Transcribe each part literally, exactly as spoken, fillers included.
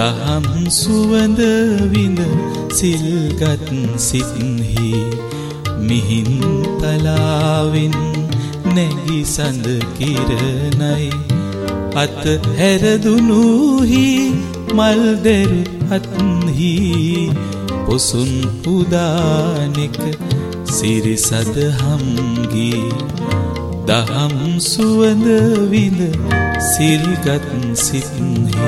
දහම් සුවඳ විඳ සිල්ගත් සිත්හි මිහින් තලාවෙන් නැගි සඳ කිරණයි අත හැරදුනුහි මල්දෙරු අත්හි පොසුන් උදානෙක සිරිසද හම්ගී දහම් සුවඳ විඳ සිල්ගත් සිත්හි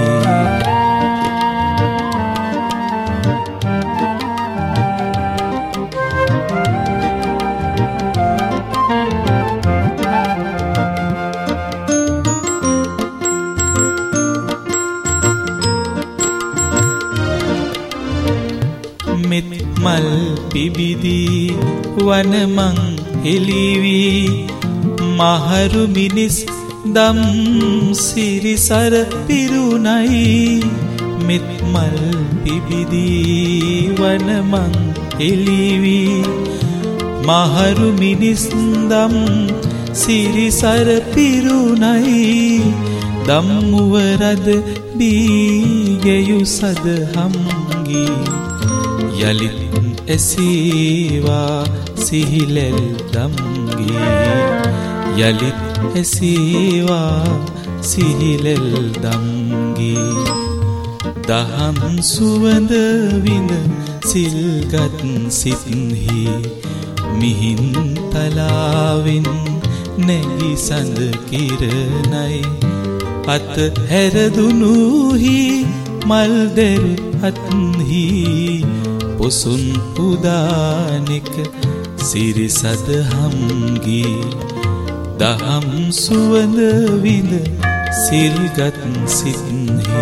මෙත් මල් පිබිදී වනමං හෙළිවී මහරු මිනිස් දම් සිරිසර පිරුණයි මෙත් මල් පිබිදී වනමං හෙළිවී මහරු මිනිස් දම් සිරිසර පිරුණයි දම්මුවරද බීගෙයු සද හම්ගී යලිත් ඇසීවා සිහිලෙල් දම්ගී යලිත් ඇසීවා සිහිලෙල් දම්ගී දහම් සුවඳ විඳ සිල්ගත් සිත්හි මිහින් තලාවෙන් නැගි සඳ කිරණයි අත හැරදුනුහි මල්දෙරු අත්හි පොසුන් උදානෙක සිරිසද හම්ගී දහම් සුවඳ විඳ සිල්ගත් සිත්හි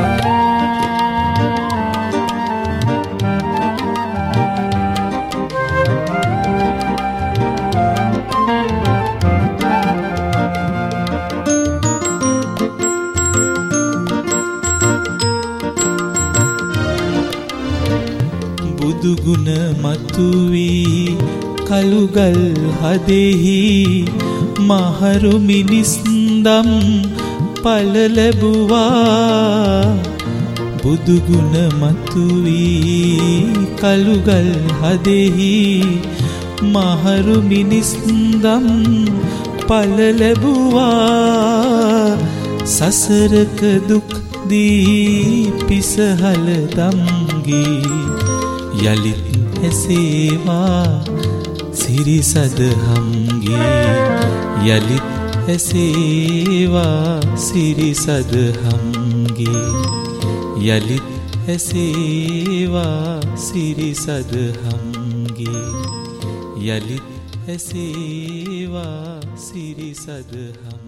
බුදුගුණ මතුවී කළුගල් හදෙහි මහරු මිනිස් දම් පල ලැබුවා බුදුගුණ මතුවී කළුගල් හදෙහි මහරු මිනිස් දම් පල ලැබුවා සසරක දුක් දී පිසහල දම්ගී යලිත් ඇසේවා සිරිසද හම්ගී යලිත් ඇසේවා සිරිසද හම්ගී යලිත් ඇසේවා සිරිසද හම්ගී යලිත් ඇසේවා සිරිසද හම්ගී